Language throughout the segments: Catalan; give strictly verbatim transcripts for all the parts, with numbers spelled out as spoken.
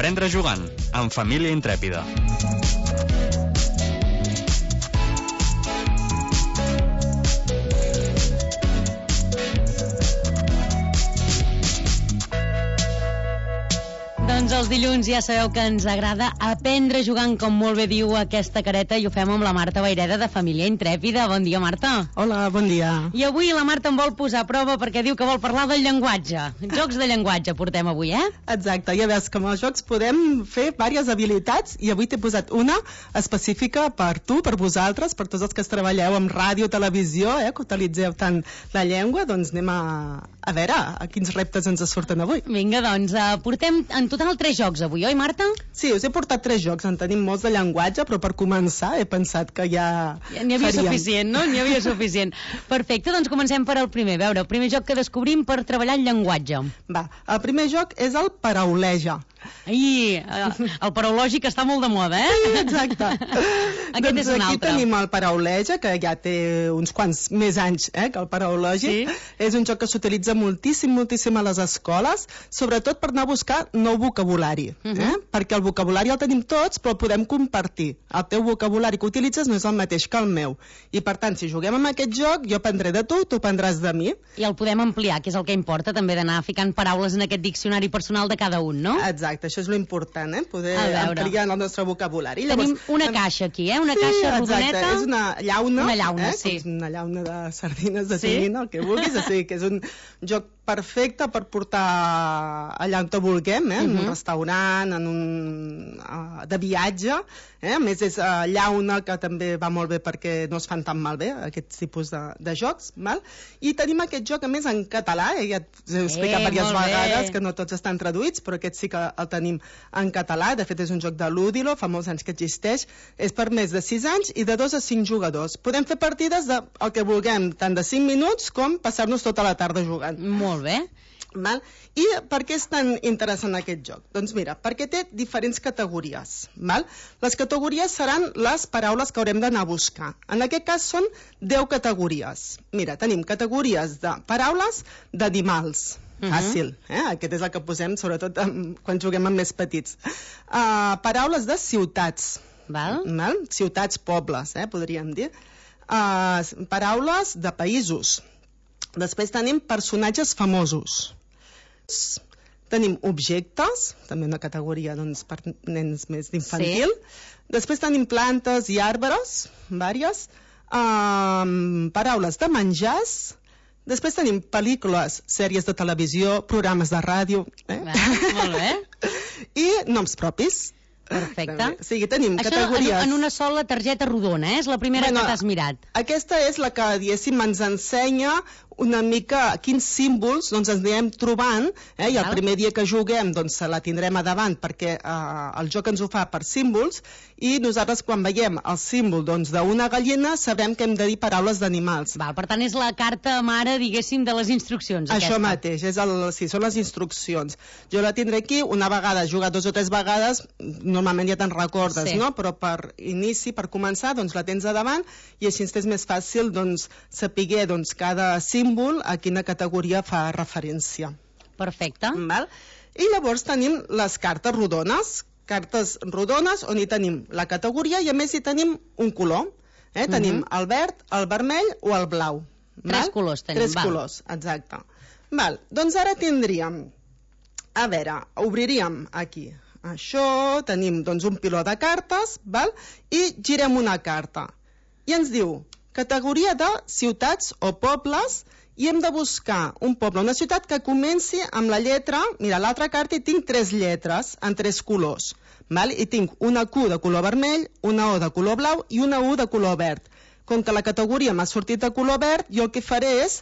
Aprendre jugant, amb Família Intrèpida. Doncs els dilluns ja sabeu que ens agrada aprendre jugant, com molt bé diu aquesta careta, i ho fem amb la Marta Vayreda de Família Intrèpida. Bon dia, Marta. Hola, bon dia. I avui la Marta em vol posar a prova perquè diu que vol parlar del llenguatge. Jocs de llenguatge portem avui, eh? Exacte, ja veus que amb els jocs podem fer diverses habilitats i avui t'he posat una específica per tu, per vosaltres, per tots els que treballeu amb ràdio, televisió, eh, que utilitzeu tant la llengua. Doncs anem a, a veure a quins reptes ens surten avui. Vinga, doncs, uh, portem en total tres jocs avui, oi, Marta? Sí, us he portat tres jocs, en tenim molts de llenguatge, però per començar he pensat que ja Ja n'hi havia faríem. suficient, no? N'hi havia suficient. Perfecte, doncs comencem per el primer. A veure, el primer joc que descobrim per treballar el llenguatge. Va, el primer joc és el parauleja. Ai, el paraulògic està molt de moda, eh? Sí, exacte. Aquest doncs és un aquí altre. tenim el parauleja, que ja té uns quants més anys eh, que el paraulògic. Sí. És un joc que s'utilitza moltíssim, moltíssim a les escoles, sobretot per anar a buscar nou vocabulari. Uh -huh. eh? Perquè el vocabulari el tenim tots, però el podem compartir. El teu vocabulari que utilitzes no és el mateix que el meu. I per tant, si juguem amb aquest joc, jo aprendré de tu, tu aprendràs de mi. I el podem ampliar, que és el que importa, també d'anar ficant paraules en aquest diccionari personal de cada un, no? Exacte, això és lo important, eh? Poder A veure. ampliar el nostre vocabulari. Tenim una caixa aquí, eh? Una sí, caixa exacte. rodoneta. És una llauna, Una llauna, eh? sí. Com una llauna de sardines, de Sí. tonyina, el que vulguis. O sigui, que és un joc perfecte per portar allà on te vulguem, eh? En Uh-huh. un restaurant, en un... Uh, de viatge, eh? A més és uh, llauna, que també va molt bé perquè no es fan tan malbé aquests tipus de, de jocs, val? I tenim aquest joc a més en català, eh? Ja us he explicat Eh, diverses molt bé. vegades que no tots estan traduïts, però aquest sí que el tenim en català. De fet és un joc de Ludilo, fa molts anys que existeix, és per més de sis anys i de dos a cinc jugadors. Podem fer partides del de, que vulguem, tant de cinc minuts com passar-nos tota la tarda jugant. Molt bé. Val? I per què és tan interessant aquest joc? Doncs mira, perquè té diferents categories. Val? Les categories seran les paraules que haurem d'anar a buscar. En aquest cas són deu categories. Mira, tenim categories de paraules d'animals. Uh-huh. Fàcil, eh? Aquest és el que posem sobretot amb, quan juguem amb més petits. Uh, paraules de ciutats. Val? Val? Ciutats, pobles, eh? Podríem dir. Uh, paraules de països. Després tenim personatges famosos. Tenim objectes, també una categoria doncs, per nens més d'infantil. Sí. Després tenim plantes i arbres, vàries. Um, paraules de menjars. Després tenim pel·lícules, sèries de televisió, programes de ràdio. Eh? Va, molt bé. I noms propis. Perfecte. O sigui, tenim Això categories... en, en una sola targeta rodona, eh? És la primera Bueno, que t'has mirat. Aquesta és la que, diguéssim, ens ensenya una mica quins símbols doncs, ens anirem trobant, eh? I el Val. primer dia que juguem doncs, se la tindrem a davant perquè eh, el joc ens ho fa per símbols i nosaltres quan veiem el símbol doncs, d'una gallina sabrem que hem de dir paraules d'animals. Val, per tant, és la carta mare, diguéssim, de les instruccions. Això aquesta. mateix, és el, sí, són les instruccions. Jo la tindré aquí, una vegada, jugat dos o tres vegades, normalment ja te'n recordes, Sí. no? Però per inici, per començar, doncs la tens a davant i així ens és més fàcil doncs, saber doncs, cada símbol a quina categoria fa referència. Perfecte. Val? I llavors tenim les cartes rodones, cartes rodones on hi tenim la categoria i a més hi tenim un color. Eh? Tenim Mhm. el verd, el vermell o el blau. Tres Val? colors tenim, Tres val. colors, exacte. Val. Doncs ara tindríem, a veure, obriríem aquí això, tenim doncs, un piló de cartes, val? I girem una carta. I ens diu, categoria de ciutats o pobles, i hem de buscar un poble, una ciutat que comenci amb la lletra, mira, l'altra carta hi tinc tres lletres en tres colors, val? I tinc una Q de color vermell, una O de color blau i una U de color verd. Com que la categoria m'ha sortit de color verd, jo el que faré és,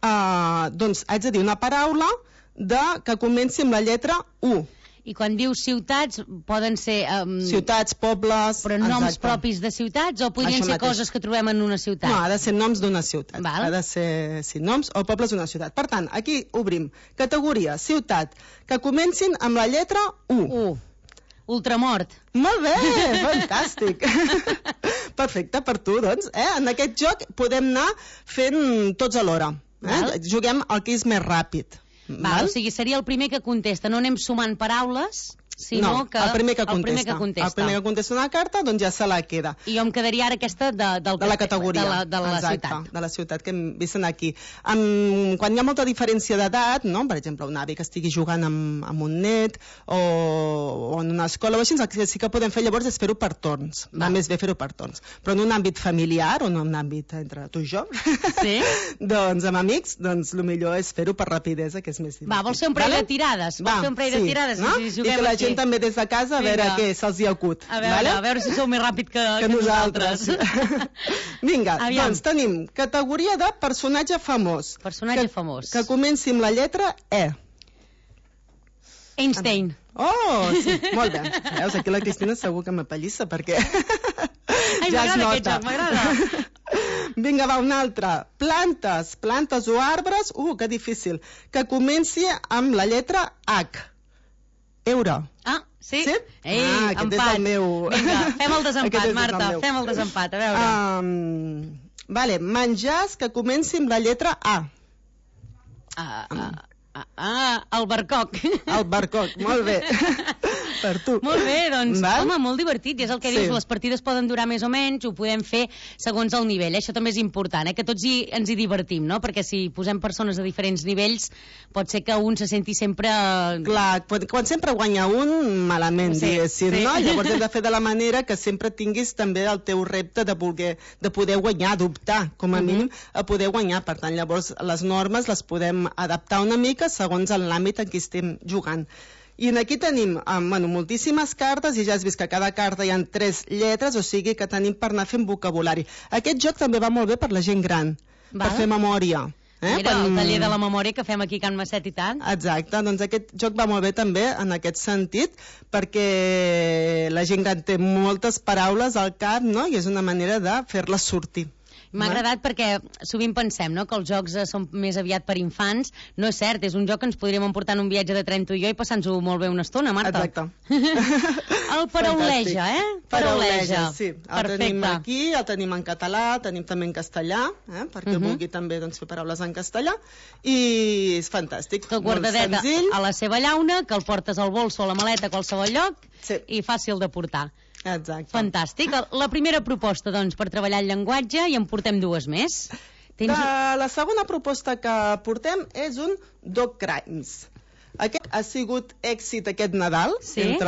eh, doncs, haig de dir una paraula de, que comenci amb la lletra U. I quan dius ciutats, poden ser... Um, Ciutats, pobles... Però noms exacte. propis de ciutats o podrien Això ser mateix. coses que trobem en una ciutat? No, ha de ser noms d'una ciutat. Val. Ha de ser sí, noms o pobles d'una ciutat. Per tant, aquí obrim categoria, ciutat, que comencin amb la lletra U. U. Ultramort. Molt bé, fantàstic. Perfecte, per tu, doncs. Eh? En aquest joc podem anar fent tots alhora. Eh? Val. Juguem el que és més ràpid. Val, o sigui, seria el primer que contesta. No anem sumant paraules? Si no, no que el primer que el primer que contesta. contesta. El primer que contesta una carta, doncs ja se la queda. I jo em quedaria ara aquesta de, del, De la categoria. de la, de la Exacte, ciutat. de la ciutat que hem vist aquí. Um, quan hi ha molta diferència d'edat, no? Per exemple, un avi que estigui jugant amb, amb un net o, o en una escola o així, el que sí que podem fer llavors és fer-ho per torns. Va, més bé fer-ho per torns. Però en un àmbit familiar o en un àmbit entre tu i jo, sí? doncs amb amics, doncs el millor és fer-ho per rapidesa, que és més divertit. Va, vols fer un parell vale? de tirades? Vols Va, fer un parell sí, de tirades? No? Si I que la aquí. gent també des de casa a veure Vinga. què se'ls hi acut. A veure, vale? a veure si sou més ràpid que, que, que nosaltres. Vinga, Aviam. doncs tenim categoria de personatge famós. Personatge que, famós. Que comenci amb la lletra E. Einstein. Oh, sí, molt bé. Veus, aquí la Cristina segur que m'apallissa perquè Ai, ja es m'agrada nota. aquest joc, m'agrada. Vinga, va, una altra. Plantes, plantes o arbres, uh, que difícil. Que comenci amb la lletra H. Euro. Ah, sí? Sí? Ei, ah, aquest empat. és el meu... Vinga, fem el desempat, Aquest és Marta, el meu. fem el desempat, a veure. Um, vale, menjars que comenci amb la lletra A. Ah, ah, ah, ah, el barcoc. El barcoc, molt bé. Per tu. Molt bé, doncs, Val? home, molt divertit, i és el que Sí. dius, les partides poden durar més o menys, ho podem fer segons el nivell, eh? Això també és important, eh? Que tots hi, ens hi divertim, no? Perquè si posem persones a diferents nivells, pot ser que un se senti sempre... Clar, quan, quan sempre guanya un, malament, Sí, diguéssim, sí. no? Llavors hem de fer de la manera que sempre tinguis també el teu repte de, voler, de poder guanyar, d'optar, com a Mhm. mínim, a poder guanyar. Per tant, llavors, les normes les podem adaptar una mica segons l'àmbit en què estem jugant. I aquí tenim um, bueno, moltíssimes cartes i ja has vist que a cada carta hi ha tres lletres, o sigui que tenim per anar fent vocabulari. Aquest joc també va molt bé per la gent gran, Val. per fer memòria. Eh? Mira, el taller de la memòria que fem aquí a Can Masset i tant. Exacte, doncs aquest joc va molt bé també en aquest sentit, perquè la gent gran té moltes paraules al cap, no? I és una manera de fer-les sortir. M'ha agradat perquè sovint pensem, no?, que els jocs eh, són més aviat per infants. No és cert, és un joc que ens podríem emportar en un viatge de tren tu i jo i passar-nos-ho molt bé una estona, Marta. Exacte. El parauleja, eh? Parauleja, sí. El Perfecte. tenim aquí, el tenim en català, el tenim també en castellà, eh? perquè uh -huh. vulgui també doncs, fer paraules en castellà, i és fantàstic. Tot guardadet molt senzill. a la seva llauna, que el portes al bols o a la maleta a qualsevol lloc, Sí. i fàcil de portar. Exacte. Fantàstic. La primera proposta, doncs, per treballar el llenguatge, i en portem dues més. De la segona proposta que portem és un Dog Crimes. Aquest ha sigut èxit aquest Nadal, sí? entre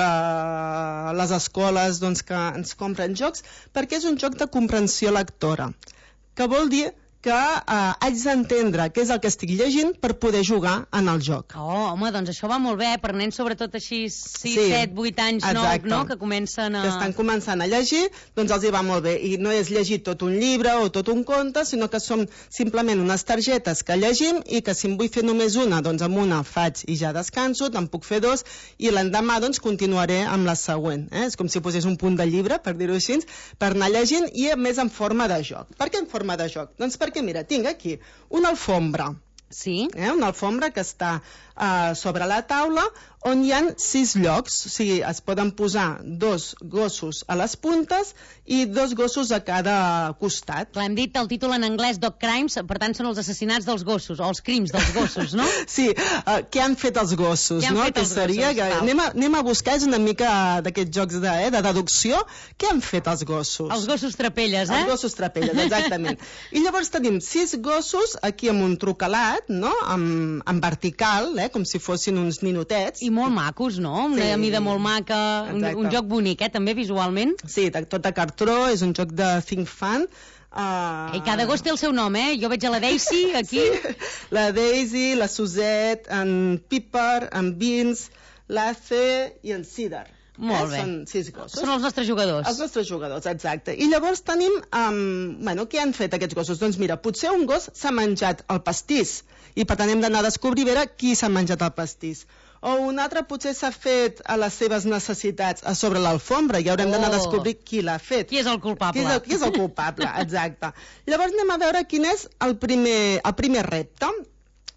les escoles doncs, que ens compren jocs, perquè és un joc de comprensió lectora, que vol dir que eh, haig d'entendre què és el que estic llegint per poder jugar en el joc. Oh, home, doncs això va molt bé, per nens sobretot així sis, Sí, set, vuit anys, nou, exacte. no?, que comencen a... Que estan començant a llegir, doncs els hi va molt bé. I no és llegir tot un llibre o tot un conte, sinó que són simplement unes targetes que llegim i que si en vull fer només una, doncs amb una faig i ja descanso, te'n puc fer dos, i l'endemà doncs continuaré amb la següent. Eh? És com si posés un punt de llibre, per dir-ho així, per anar llegint, i a més en forma de joc. Per què en forma de joc? Doncs perquè, mira, tinc aquí una alfombra, Sí? eh? una alfombra que està uh, sobre la taula, on hi ha sis llocs, o sigui, es poden posar dos gossos a les puntes i dos gossos a cada costat. Clar, hem dit el títol en anglès Dog Crimes, per tant són els assassinats dels gossos, o els crims dels gossos, no? Sí, uh, què han fet els gossos, Què han no? fet Que els seria gossos, que val. anem a, anem a buscar, és una mica d'aquests jocs de, eh, de deducció, què han fet els gossos? Els gossos trapelles, eh? Els gossos trapelles, exactament. I llavors tenim sis gossos aquí amb un trucalat, no? Amb, amb vertical, eh? Com si fossin uns ninotets. I molt macos, no? Una Sí. mida molt maca, un, Exacte. un joc bonic, eh? També visualment. Sí, de- tot de cartró, és un joc de think fun. Uh... I cada gos té el seu nom, eh? Jo veig a la Daisy, aquí. Sí. La Daisy, la Suzette, en Pipper, en Vince, l'Ace i en Cedar. Molt eh? bé. Són sis gossos. Són els nostres jugadors. Els nostres jugadors, exacte. I llavors tenim, um, bueno, què han fet aquests gossos? Doncs mira, potser un gos s'ha menjat el pastís i per tant hem d'anar a descobrir a veure qui s'ha menjat el pastís. O un altre potser s'ha fet a les seves necessitats a sobre l'alfombra i haurem d'anar a Oh. descobrir qui l'ha fet. Qui és el culpable? Qui és el, qui és el culpable, exacte. Llavors anem a veure quin és el primer, el primer repte.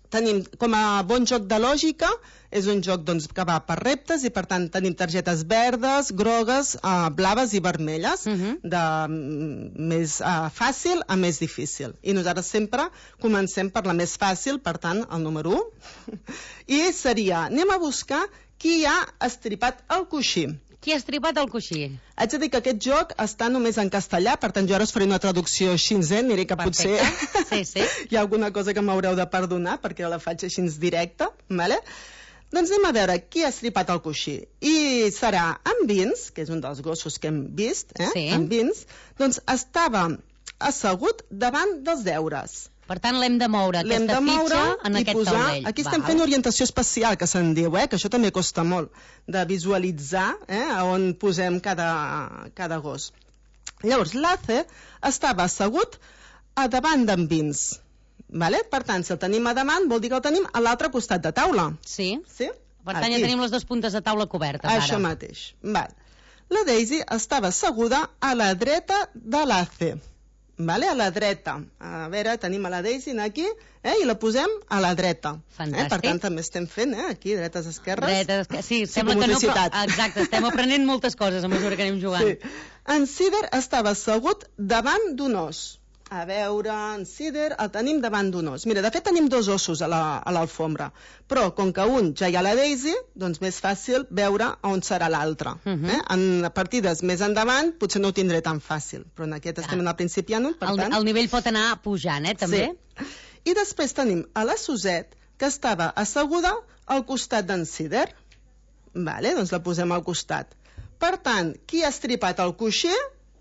tenim com a bon joc de lògica, és un joc doncs, que va per reptes i per tant tenim targetes verdes, grogues, uh, blaves i vermelles, uh -huh. de mm, més uh, fàcil a més difícil. I nosaltres sempre comencem per la més fàcil, per tant, el número u. I seria, anem a buscar qui ha estripat el coixí. Qui ha estripat el coixí? Haig de dir que aquest joc està només en castellà, per tant jo ara us faré una traducció així, eh? Aniré que Perfecte. potser Sí, sí. hi ha alguna cosa que m'haureu de perdonar perquè la faig així directa, vale? Doncs anem a veure qui ha estripat el coixí. I serà en Vince, que és un dels gossos que hem vist, eh? Sí. En Vince, doncs estava assegut davant dels deures. Per tant, l'hem de moure, L'hem aquesta de moure fitxa, en i aquest posar... taulell. Aquí estem Val. fent orientació espacial, que se'n diu, eh? Que això també costa molt, de visualitzar eh? a on posem cada, cada gos. Llavors, l'Ace estava assegut a davant d'en Vince. Vale? Per tant, si el tenim a davant, vol dir que el tenim a l'altre costat de taula. Sí. Sí? Per tant, Aquí. ja tenim les dues puntes de taula cobertes, ara. Això mateix. Val. La Daisy estava asseguda a la dreta de l'Ace. Vale? A la dreta. A veure, tenim a la Daisy aquí eh? i la posem a la dreta. Fantàstic. Eh? Per tant, també estem fent eh? aquí, dretes, esquerres. Dretes, esquer- sí, sembla que no, però... Psicomotricitat. Exacte, estem aprenent moltes coses a mesura que anem jugant. Sí. En Cider estava assegut davant d'un os. A veure, en Cider el tenim davant d'un os. Mira, de fet tenim dos ossos a la- a l'alfombra, però com que un ja hi ha la Daisy, doncs més fàcil veure on serà l'altre. Uh -huh. eh? En partides més endavant potser no ho tindré tan fàcil, però en aquest estem Ah. en el principiant, per El, tant... el nivell pot anar pujant, eh, també? Sí. I després tenim a la Suset, que estava asseguda al costat d'en Cider. Vale, doncs la posem al costat. Per tant, qui ha estripat el coixí?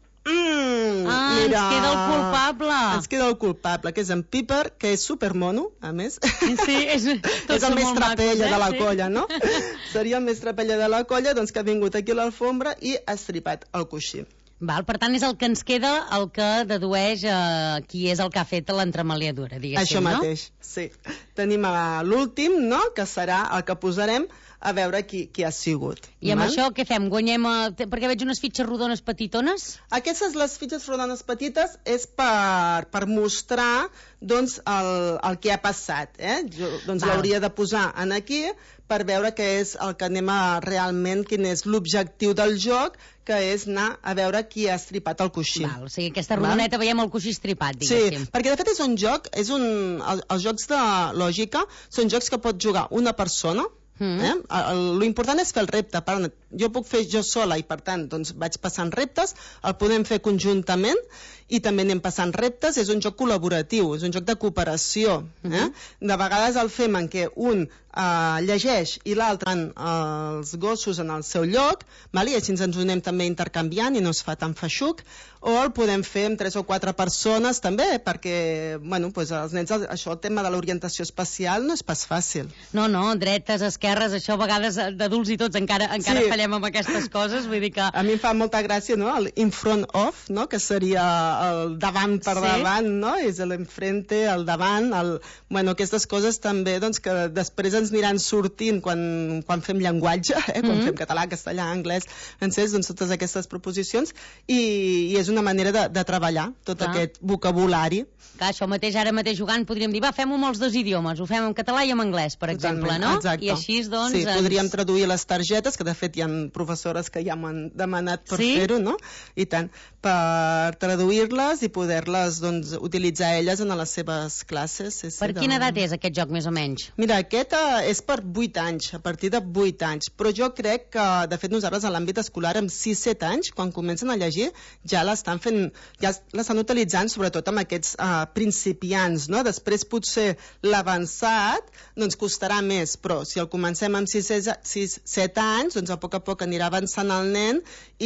Mm, Ah, mira. ens queda el culpable. Ens queda el culpable, que és en Piper, que és supermono, a més. Sí, és, tots és el són més molt trapella macos, eh? de la Sí. colla, no? Seria el més trapella de la colla, doncs que ha vingut aquí a l'alfombra i ha estripat el coixí. Val, per tant, és el que ens queda el que dedueix eh, qui és el que ha fet l'entremaliadura, diguéssim, Això no? mateix, sí. Tenim a l'últim, no?, que serà el que posarem a veure qui, qui ha sigut. I amb val? això què fem? Guanyem... A... Perquè veig unes fitxes rodones petitones. Aquestes, les fitxes rodones petites, és per, per mostrar doncs, el, el que ha passat. Eh? Jo doncs, Val. l'hauria de posar en aquí per veure què és el que anem a realment, quin és l'objectiu del joc, que és anar a veure qui ha estripat el coixí. Val, o sigui, aquesta Val. rodoneta veiem el coixí estripat, Sí, diguéssim. perquè de fet és un joc, és un, el, els jocs de lògica són jocs que pot jugar una persona. Mm. Eh? El, lo important és fer el repte. Per, jo puc fer jo sola i per tant doncs, vaig passant reptes, el podem fer conjuntament i també anem passant reptes. És un joc col·laboratiu, és un joc de cooperació. Eh? Mhm. De vegades el fem en què un eh, llegeix i l'altre en els gossos en el seu lloc, val? I així ens ho anem també intercanviant i no es fa tan feixuc, o el podem fer amb tres o quatre persones també, perquè bueno, doncs els nens, això, el tema de l'orientació espacial no és pas fàcil. No, no, dretes, esquerres, això a vegades d'adults i tots encara encara Sí. fallem amb aquestes coses, vull dir que... A mi em fa molta gràcia, no?, el in front of, no?, que seria el davant per Sí. davant, no?, és l'enfrente, el davant, el... bueno, aquestes coses també, doncs, que després ens aniran sortint quan, quan fem llenguatge, eh?, quan Mhm. fem català, castellà, anglès, francès, doncs totes aquestes proposicions, i, i és una manera de, de treballar tot Clar. aquest vocabulari. Clar, això mateix, ara mateix jugant, podríem dir, va, fem-ho amb els dos idiomes, ho fem en català i en anglès, per exemple, Totalment, no? exacte. I així, doncs... Sí, ens- podríem traduir les targetes, que de fet hi ha professores que ja m'han demanat per Sí? fer-ho, no? I tant, per traduir-les i poder-les, doncs, utilitzar elles en les seves classes. Sí, sí, Per de- quina edat és aquest joc, més o menys? Mira, aquest eh, és per vuit anys, a partir de vuit anys, però jo crec que, de fet, nosaltres a l'àmbit escolar, amb sis set anys, quan comencen a llegir, ja l'estan fent, ja l'estan utilitzant, sobretot amb aquests eh, principiants, no? Després, potser, l'avançat, doncs, costarà més, però si el comencem amb sis set anys, doncs, a poc a poc anirà avançant el nen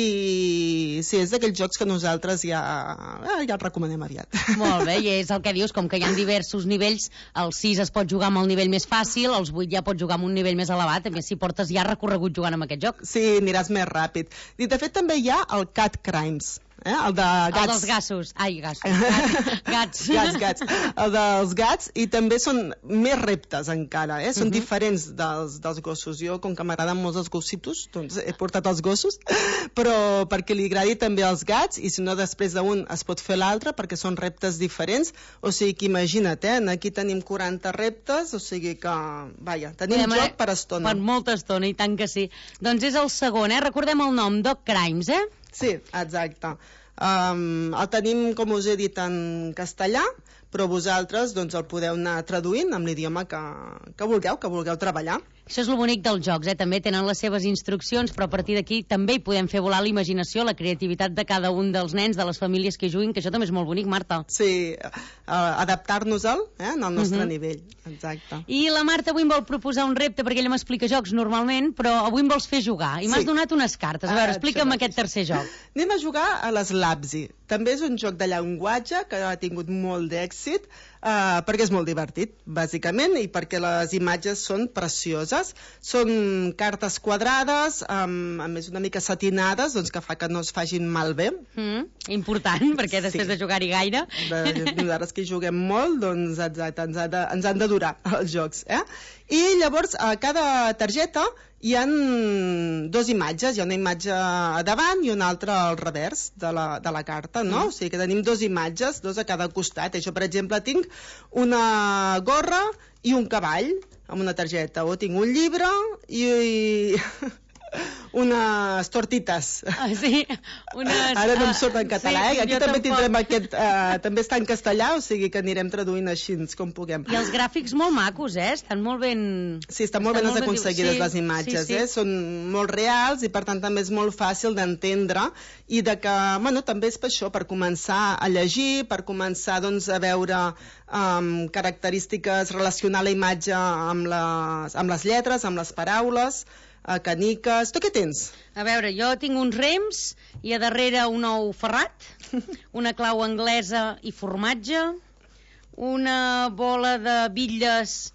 i, sí, és d'aquells jocs que nosaltres ja, eh, ja el recomanem aviat. Molt bé, i és el que dius, com que hi ha diversos nivells, el sis es pot jugar amb el nivell més fàcil, els vuit ja pot jugar amb un nivell més elevat, a més si portes ja recorregut jugant amb aquest joc. Sí, aniràs més ràpid. I de fet també hi ha el Cat Crimes. eh? El de gats. El dels gassos. Ai, gassos. Gats. Gats, gats. El dels gats, i també són més reptes encara, eh? Són uh -huh. diferents dels, dels gossos. Jo, com que m'agraden molt els gossitos, doncs he portat els gossos, però perquè li agradi també als gats, i si no després d'un es pot fer l'altre, perquè són reptes diferents. O sigui que imagina't, eh? Aquí tenim quaranta reptes, o sigui que, vaja, tenim Podem joc per estona. Per molta estona, i tant que sí. Doncs és el segon, eh? Recordem el nom, Dog Crimes, eh? Sí, exacte. Um, el tenim, com us he dit, en castellà, però vosaltres doncs, el podeu anar traduint amb l'idioma que, que vulgueu, que vulgueu treballar. Això és el bonic dels jocs, eh? També tenen les seves instruccions, però a partir d'aquí també hi podem fer volar la imaginació, la creativitat de cada un dels nens, de les famílies que juguin, que això també és molt bonic, Marta. Sí, uh, adaptar-nos-el eh, en el nostre uh -huh. nivell, exacte. I la Marta avui em vol proposar un repte, perquè ella m'explica jocs normalment, però avui em vols fer jugar, i m'has sí. donat unes cartes. A veure, ah, explica'm aquest tercer joc. Anem a jugar a l'Slapsi. També és un joc de llenguatge que ha tingut molt d'èxit, Uh, perquè és molt divertit, bàsicament, i perquè les imatges són precioses. Són cartes quadrades, um, a més una mica satinades, doncs que fa que no es facin malbé. Mm, important, perquè després sí. de jugar-hi gaire... De, nosaltres que hi juguem molt, doncs exacte, ens, ha de, ens han de durar els jocs. Eh? I llavors, a cada targeta hi ha dues imatges, hi ha una imatge a davant i una altra al revers de la, de la carta, no? Mm. O sigui que tenim dues imatges, dos a cada costat. Jo, per exemple, tinc una gorra i un cavall amb una targeta, o tinc un llibre i... i... unes tortites. Ah, sí, unes... Ara no em surt en català, sí, eh? Aquí també tampoc. tindrem aquest... Uh, també està en castellà, o sigui que anirem traduint així com puguem. I els gràfics molt macos, eh? Estan molt ben... Sí, estan molt estan ben molt aconseguides sí, les imatges, sí, sí. eh? Són molt reals i per tant també és molt fàcil d'entendre i de que, bueno, també és per això, per començar a llegir, per començar, doncs, a veure um, característiques, relacionar la imatge amb les, amb les lletres, amb les paraules, a caniques... Tu què tens? A veure, jo tinc uns rems i a darrere un ou ferrat, una clau anglesa i formatge, una bola de bitlles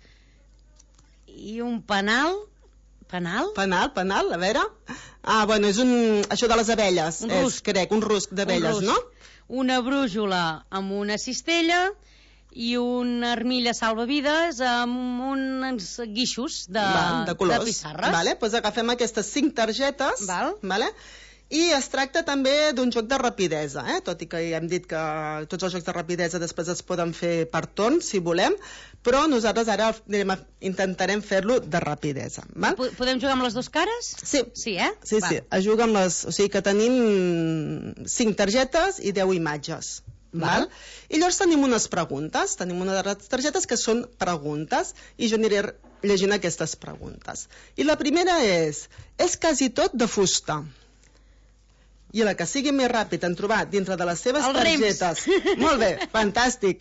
i un penal. Penal? Penal, penal, a veure... Ah, bueno, és un... Això de les abelles, un és, crec, un rusc d'abelles, no? Una brújula amb una cistella i una armilla salvavides amb uns guixos de, Va, de, colors. de pissarres. Vale, doncs agafem aquestes cinc targetes. Val. Vale? I es tracta també d'un joc de rapidesa, eh? Tot i que ja hem dit que tots els jocs de rapidesa després es poden fer per torn, si volem, però nosaltres ara a, intentarem fer-lo de rapidesa. Val? Podem jugar amb les dues cares? Sí. Sí, eh? Sí, Va. sí. Es juga amb les... O sigui que tenim cinc targetes i deu imatges. Val? I llavors tenim unes preguntes, tenim una de les targetes que són preguntes i jo aniré llegint aquestes preguntes. I la primera és, és quasi tot de fusta? I la que sigui més ràpid en trobar dintre de les seves Els targetes... rems. Molt bé, fantàstic.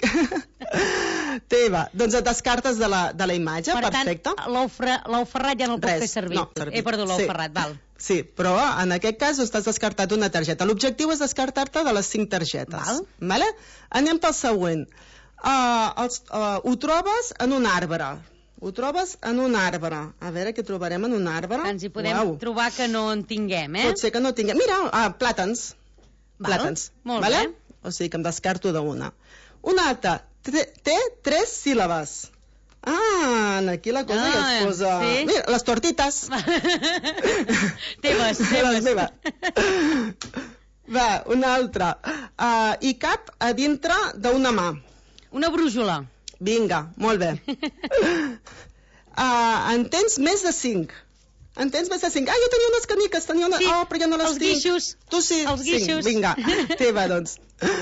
Teva, doncs et descartes de la, de la imatge, per perfecte. Per tant, l'ou ferrat ja no el puc fer servir. No, servir. He perdut l'ou sí. ferrat, val. Sí, però en aquest cas t'has descartat una targeta. L'objectiu és descartar-te de les cinc targetes. Val. Vale? Anem pel següent. Uh, els, uh, ho trobes en un arbre. Ho trobes en un arbre. A veure què trobarem en un arbre. Ens hi podem Uau. trobar que no en tinguem, eh? Pot ser que no tinguem. Mira, ah, plàtans. Val. Plàtans. Molt vale? bé. O sigui que em descarto d'una. Una altra. Té tres síl·labes. Ah, aquí la cosa ah, ja es posa... Sí? Mira, les tortites. teves, teves. Meva. Va, una altra. Uh, I cap a dintre d'una mà. Una brújula. Vinga, molt bé. Uh, en tens més de cinc. En tens més de cinc. Ah, jo tenia unes caniques, tenia una... Sí, oh, però ja no les els tinc. guixos. Tu sí, els cinc. guixos. Vinga, teva, doncs.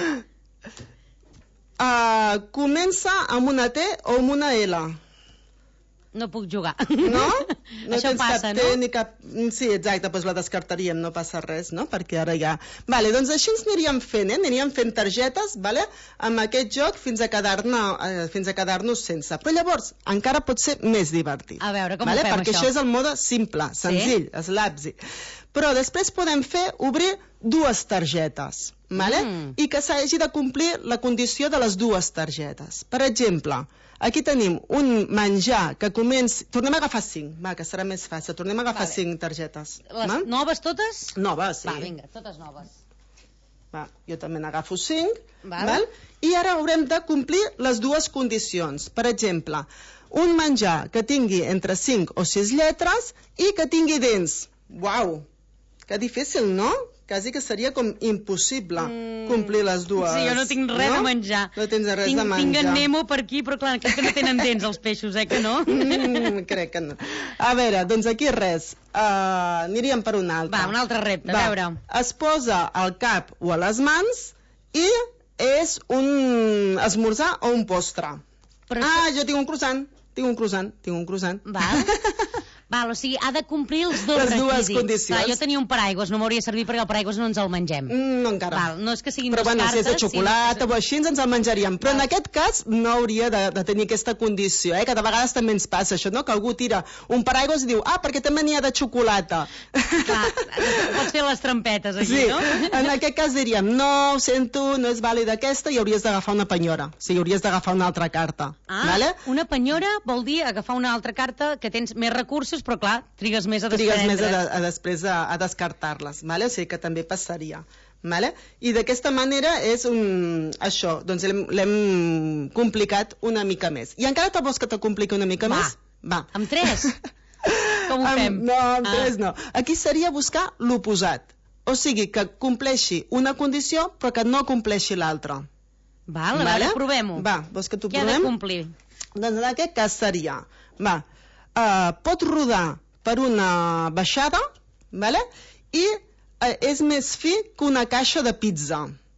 Uh, comença amb una T o amb una L. No puc jugar. No? No Això tens passa, cap T, no? ni cap... Sí, exacte, doncs la descartaríem, no passa res, no? Perquè ara ja... Vale, doncs així ens aniríem fent, eh? Aniríem fent targetes, vale? Amb aquest joc fins a quedar-ne eh, fins a quedar-nos sense. Però llavors encara pot ser més divertit. A veure, com vale? ho fem, Perquè això? això és el mode simple, senzill, sí? Slapsi. Però després podem fer obrir dues targetes, vale? Mm. I que s'hagi de complir la condició de les dues targetes. Per exemple, aquí tenim un menjar que comenci... Tornem a agafar cinc, va, que serà més fàcil. Tornem a agafar vale. cinc targetes. Les va? noves totes? Noves, sí. Va, vinga, totes noves. Va, jo també n'agafo cinc. Val. Val? I ara haurem de complir les dues condicions. Per exemple, un menjar que tingui entre cinc o sis lletres i que tingui dents. Uau! Que difícil, no? Quasi que seria com impossible mm. complir les dues. Sí, jo no tinc res no? de menjar. No tens res tinc, de menjar. Tinc en Nemo per aquí, però clar, crec que no tenen dents els peixos, eh, que no? Mm, crec que no. A veure, doncs aquí res. Uh, aniríem per un altre. Va, un altre repte, Va. a veure. Es posa al cap o a les mans i és un esmorzar o un postre. Però ah, això... jo tinc un croissant. Tinc un croissant, tinc un croissant. Val. Val, o sigui, ha de complir els dos Les dues requisits. condicions. Clar, jo tenia un paraigües, no m'hauria servit perquè el paraigües no ens el mengem. Mm, no encara. Val, no és que siguin però dues bueno, cartes... si és de xocolata sí, o així ens el menjaríem. Però Val. en aquest cas no hauria de, de tenir aquesta condició, eh? Que de vegades també ens passa això, no? Que algú tira un paraigües i diu, ah, perquè també n'hi ha de xocolata. Clar, pots fer les trampetes aquí, Sí, no? en aquest cas diríem, no, ho sento, no és vàlida aquesta i hauries d'agafar una penyora. O sigui, hauries d'agafar una altra carta. Ah, vale? una penyora vol dir agafar una altra carta que tens més recursos, però clar, trigues més a Trigues més a, desprendre. de, a després a, a descartar-les, vale? O sigui que també passaria. Vale? I d'aquesta manera és un... això, doncs l'hem complicat una mica més. I encara te vols que te compliqui una mica Va. més? Va. Amb tres? Com ho Amb- fem? No, amb Ah. tres no. Aquí seria buscar l'oposat. O sigui, que compleixi una condició però que no compleixi l'altra. Val, a veure, provem-ho. Va, vols que t'ho Què ha de provem? complir? Doncs en aquest cas seria, va, uh, pot rodar per una baixada, vale? I uh, és més fi que una caixa de pizza.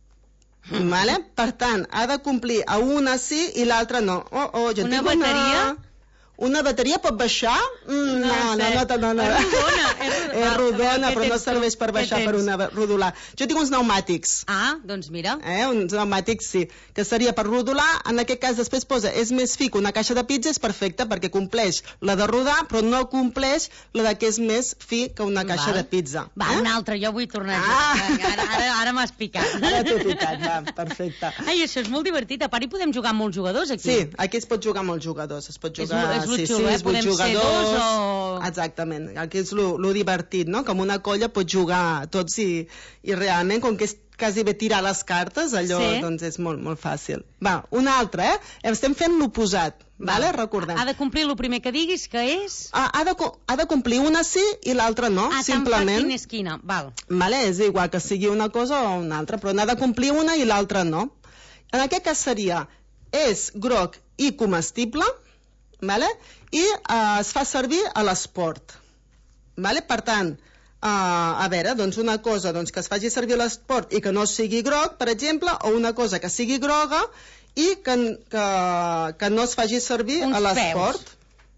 Vale? Per tant, ha de complir a una sí i l'altra no. Oh, oh, jo Una tinc bateria? Una... Una bateria pot baixar? Mm, no, no, no, no, no, no. És rodona. És, És rodona, però no tens tu? serveix per Què baixar per tens? una rodolar. Jo tinc uns pneumàtics. Ah, doncs mira. Eh, uns pneumàtics sí, que seria per rodolar. En aquest cas després posa és més fi que una caixa de pizza, és perfecte perquè compleix la de rodar però no compleix la de que és més fi que una caixa Val. de pizza. Va, eh? una altra, jo vull tornar Ah. a jugar. Ara, ara, ara m'has picat. Ara t'he picat, va, perfecte. Ai, això és molt divertit. A part hi podem jugar amb molts jugadors aquí. Sí, aquí es pot jugar amb molts jugadors. Es pot És jugar lo- és lo sí, xulo, sí, eh? Podem ser jugadors. dos o- Exactament. Aquí és lo, lo divertit, no? Com una colla pot jugar tots i, i realment, com que és quasi bé tirar les cartes, allò Sí. doncs és molt, molt fàcil. Va, una altra, eh? Estem fent l'oposat, vale? Recordem. Ha de complir el primer que diguis, que és... Ha, ha, de, co- ha de complir una sí i l'altra no, Ah, tan simplement. fàcil és quina. Val. Vale, és igual que sigui una cosa o una altra, però n'ha de complir una i l'altra no. En aquest cas seria, és groc i comestible, vale? I eh, es fa servir a l'esport. Vale? Per tant, eh, a veure, doncs una cosa doncs, que es faci servir a l'esport i que no sigui groc, per exemple, o una cosa que sigui groga i que, que, que no es faci servir Uns a l'esport.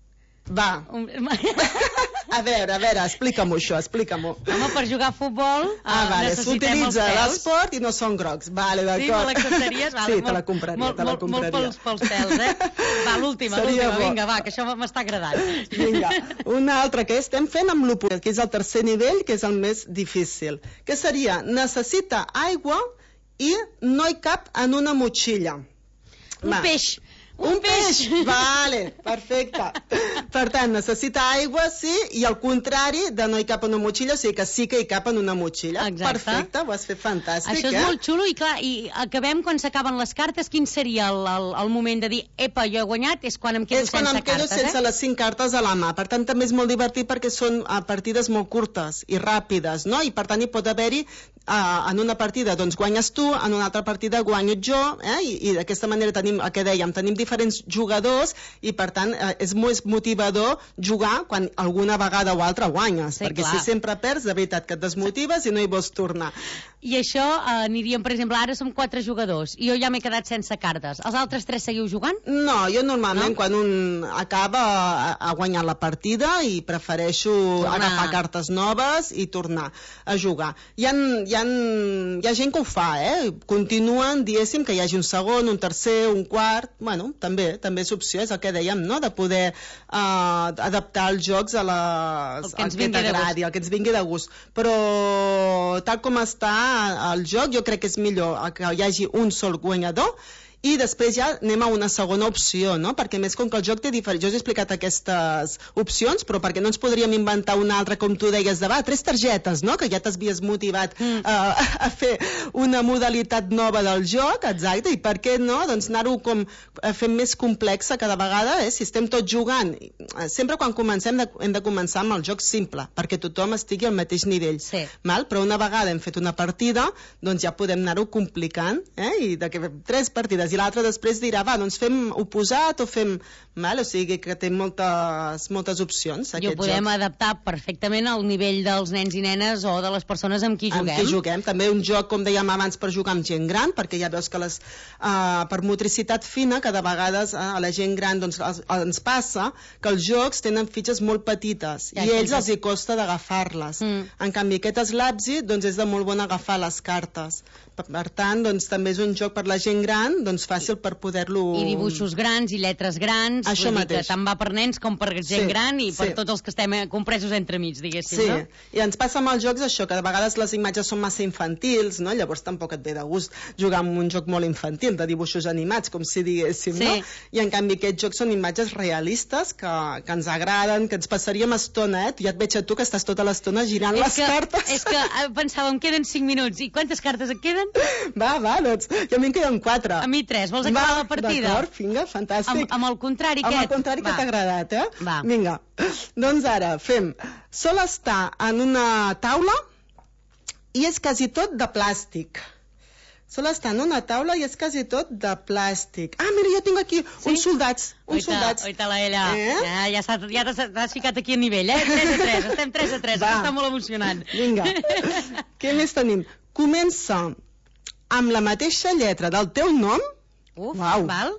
Va, Un- a veure, a veure, explica-m'ho això, explica-m'ho. Home, per jugar a futbol Ah, eh, vale, necessitem els s'utilitza peus. l'esport i no són grocs. Vale, Sí, me d'acord. l'acceptaries? Vale, Sí, te molt- la compraria, molt, te la molt, compraria. Molt pels, pels pèls, eh? Va, l'última, Seria l'última, bo. vinga, va, que això m'està agradant. Vinga, una altra que estem fent amb l'oposat, que és el tercer nivell, que és el més difícil, que seria, necessita aigua i no hi cap en una motxilla. Un Va. peix. Un peix! Vale, perfecte. Per tant, necessita aigua, sí, i al contrari de no hi cap en una motxilla, o sigui que sí que hi cap en una motxilla. Exacte. Perfecte, ho has fet fantàstic, Això és eh? molt xulo i clar, i acabem quan s'acaben les cartes, quin seria el, el, el moment de dir, epa, jo he guanyat, és quan em quedo És quan sense em quedo cartes, sense eh? les cinc cartes a la mà. Per tant, també és molt divertit perquè són uh, partides molt curtes i ràpides, no? I per tant hi pot haver-hi, uh, en una partida doncs guanyes tu, en una altra partida guanyo jo, eh? I, i d'aquesta manera tenim, el que dèiem, tenim diferents jugadors i per tant uh, és molt motivador jugar quan alguna vegada o altra guanyes, Sí, perquè clar. si sempre perds, de veritat que et desmotives i no hi vols tornar. I això eh, aniríem, per exemple, ara som quatre jugadors i jo ja m'he quedat sense cartes. Els altres tres seguiu jugant? No, jo normalment No? quan un acaba ha, ha guanyat la partida i prefereixo Tornar. agafar cartes noves i tornar a jugar. Hi ha, hi, ha, hi ha gent que ho fa, eh? Continuen, diguéssim, que hi hagi un segon, un tercer, un quart... Bueno, també, també és opció, és el que dèiem, no? De poder uh, adaptar els jocs a les, El que ens al que vingui de t'agradi, el que ens vingui de gust. Però tal com està el joc, jo crec que és millor que hi hagi un sol guanyador i després ja anem a una segona opció, no? Perquè més com que el joc té diferents... Jo us he explicat aquestes opcions, però perquè no ens podríem inventar una altra, com tu deies, de va, tres targetes, no? Que ja t'havies motivat mm. uh, a fer una modalitat nova del joc, exacte, i per què no? Doncs anar-ho com fent més complexa cada vegada, eh? Si estem tots jugant, sempre quan comencem de, hem de començar amb el joc simple, perquè tothom estigui al mateix nivell, sí. Val? Però una vegada hem fet una partida, doncs ja podem anar-ho complicant, eh? I de que fem tres partides, i l'altre després dirà, va, doncs fem oposat o fem... Val? O sigui que té moltes, moltes opcions, I ho podem jocs. adaptar perfectament al nivell dels nens i nenes o de les persones amb qui juguem. Amb qui juguem. També un joc, com dèiem abans, per jugar amb gent gran, perquè ja veus que les, uh, per motricitat fina, cada vegada uh, a la gent gran doncs, els, ens passa que els jocs tenen fitxes molt petites ja, i a ells els hi costa d'agafar-les. Mm. En canvi, aquest Slapsy doncs, és de molt bon agafar les cartes. Per, per tant, doncs, també és un joc per la gent gran, doncs fàcil per poder-lo... I dibuixos grans i lletres grans, això vull dir mateix. Que tant va per nens com per gent sí, gran i per sí. tots els que estem compresos entre mig, diguéssim, sí. no? I ens passa amb els jocs això, que de vegades les imatges són massa infantils, no? Llavors tampoc et ve de gust jugar amb un joc molt infantil, de dibuixos animats, com si diguéssim, sí. no? I en canvi aquests jocs són imatges realistes que, que ens agraden, que ens passaríem estona, eh? Ja et veig a tu que estàs tota l'estona girant és les que, cartes. És que pensava, em queden cinc minuts, i quantes cartes et queden? Va, va, doncs, i a mi em queden quatre. A mi tres, vols acabar va, la partida? D'acord, vinga, fantàstic. Amb, amb el contrari amb aquest? Amb el contrari va. Que t'ha agradat, eh? Va. Vinga, doncs ara fem... Sol estar en una taula i és quasi tot de plàstic. Sol estar en una taula i és quasi tot de plàstic. Ah, mira, jo tinc aquí sí? uns soldats. Uns oita, soldats. Oita la ella. Eh? Ah, ja s'ha, ja t'has ficat aquí a nivell, eh? tres a tres, estem tres a tres, està molt emocionant. Vinga, què més tenim? Comença amb la mateixa lletra del teu nom. Uf, Uau. val.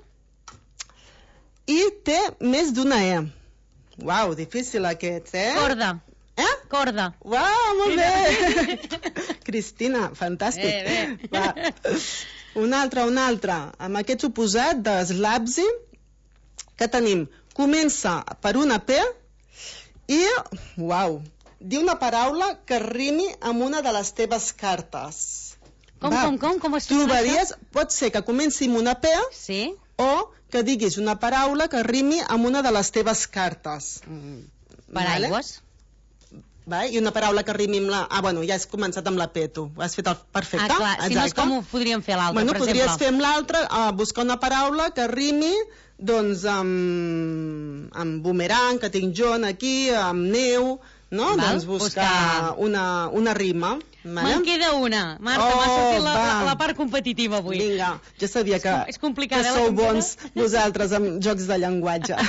I té més d'una E. Uau, difícil aquest, eh? Corda. Eh? Corda. Uau, molt bé! Cristina, fantàstic. Bé, bé. Va. Un altre, un altre. Amb aquest oposat de Slapsy, que tenim? Comença per una P i, uau, diu una paraula que rimi amb una de les teves cartes. Com, Va. com, com? Com es Trobaries, pot ser que comenci amb una P sí? o que diguis una paraula que rimi amb una de les teves cartes. Mm. Paraigües. Vale? I una paraula que rimi amb la... Ah, bueno, ja has començat amb la P, tu. Ho has fet el... perfecte. Ah, clar. Si no és com ho podríem fer l'altre, bueno, per podries exemple. fer amb l'altre, uh, buscar una paraula que rimi doncs amb, amb boomerang, que tinc jo aquí, amb neu, no? Val? Doncs buscar, buscar... Una, una rima. Vale? Me'n queda una. Marta, Oh, m'ha sortit la, va. la part competitiva avui. Vinga, jo sabia que, És complicada, que la sou comptera. bons vosaltres amb jocs de llenguatge.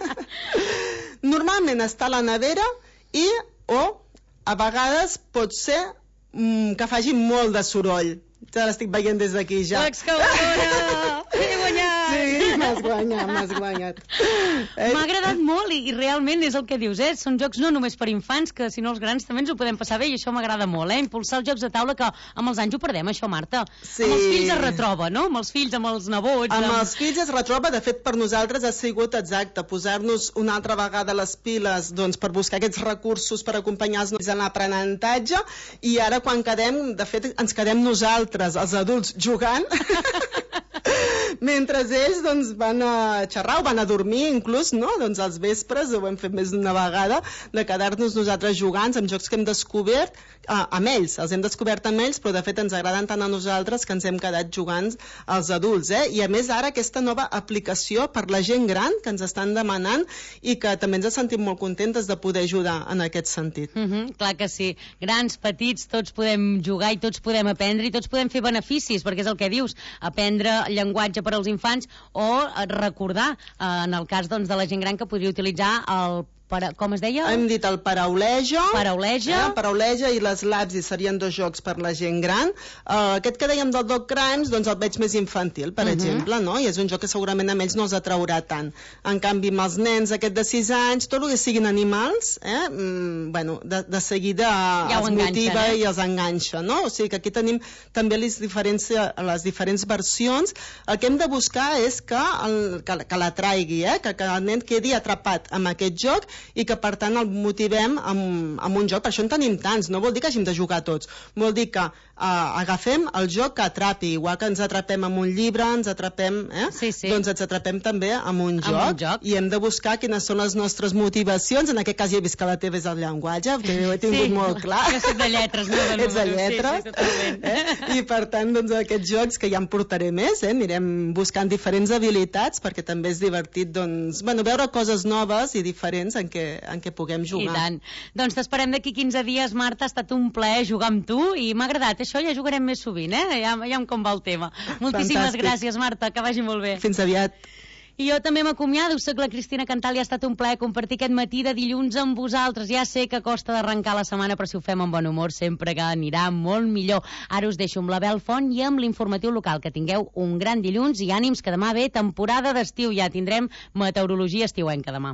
Normalment està a la nevera i o a vegades pot ser mm, que faci molt de soroll. Te l'estic veient des d'aquí ja. L'excavadora! He guanyat! Sí, m'has guanyat, m'has guanyat. Eh, M'ha agradat molt i, i realment és el que dius, eh? Són jocs no només per infants, que sinó els grans també ens ho podem passar bé i això m'agrada molt, eh? Impulsar els jocs de taula que amb els anys ho perdem, això, Marta. Sí. Amb els fills es retroba, no? Amb els fills, amb els nebots... Amb els fills es retroba, de fet per nosaltres ha sigut exacte, posar-nos una altra vegada les piles doncs, per buscar aquests recursos per acompanyar els nois en l'aprenentatge i ara quan quedem, de fet ens quedem nosaltres, els adults, jugant mentre ells doncs, van a xerrar o van a dormir inclús, no? Doncs als vespres ho hem fet més d'una vegada, de quedar-nos nosaltres jugant amb jocs que hem descobert ah, amb ells, els hem descobert amb ells però de fet ens agraden tant a nosaltres que ens hem quedat jugant als adults, eh? I a més ara aquesta nova aplicació per la gent gran que ens estan demanant i que també ens sentim molt contentes de poder ajudar en aquest sentit. Mm -hmm, clar que sí, grans, petits, tots podem jugar i tots podem aprendre i tots podem fer beneficis, perquè és el que dius, aprendre llenguatge per als infants o recordar, eh, en el cas doncs, de la gent gran que podria utilitzar el para, com es deia? Hem dit el parauleja, parauleja. Eh? Parauleja i les Slapsy serien dos jocs per la gent gran. Uh, aquest que dèiem del Dog Crimes, doncs el veig més infantil, per uh -huh. exemple, no? I és un joc que segurament a ells no els atraurà tant. En canvi, amb els nens aquest de sis anys, tot el que siguin animals, eh? mm, bueno, de, de seguida ja els enganxen, motiva eh? i els enganxa, no? O sigui que aquí tenim també les diferents, les diferents versions. El que hem de buscar és que, el, que, que l'atraigui, eh? que, que el nen quedi atrapat amb aquest joc i que per tant el motivem amb, amb un joc. Per això en tenim tants, no vol dir que hàgim de jugar tots, vol dir que uh, agafem el joc que atrapi, igual que ens atrapem amb un llibre, ens atrapem, eh? Sí, sí. Doncs ens atrapem també amb un, Amb joc, un joc. i hem de buscar quines són les nostres motivacions. En aquest cas ja he vist que la teva és el llenguatge, que ho he tingut Sí, molt clar. jo soc de lletres, no de Ets de números, sí, lletres. sí, totalment. Eh? I per tant, doncs, aquests jocs que ja en portaré més, eh? Anirem buscant diferents habilitats perquè també és divertit, doncs, bueno, veure coses noves i diferents en què, en què puguem jugar. I tant. Doncs t'esperem d'aquí quinze dies, Marta, ha estat un plaer jugar amb tu i m'ha agradat. Això ja jugarem més sovint, eh? Ja, ja com va el tema. Moltíssimes Fantàstic. gràcies, Marta, que vagi molt bé. Fins aviat. I jo també m'acomiado, soc la Cristina Cantal i ha estat un plaer compartir aquest matí de dilluns amb vosaltres. Ja sé que costa d'arrencar la setmana, però si ho fem amb bon humor sempre que anirà molt millor. Ara us deixo amb la Bel Font i amb l'informatiu local. Que tingueu un gran dilluns i ànims, que demà ve temporada d'estiu. Ja tindrem meteorologia estiuenca demà.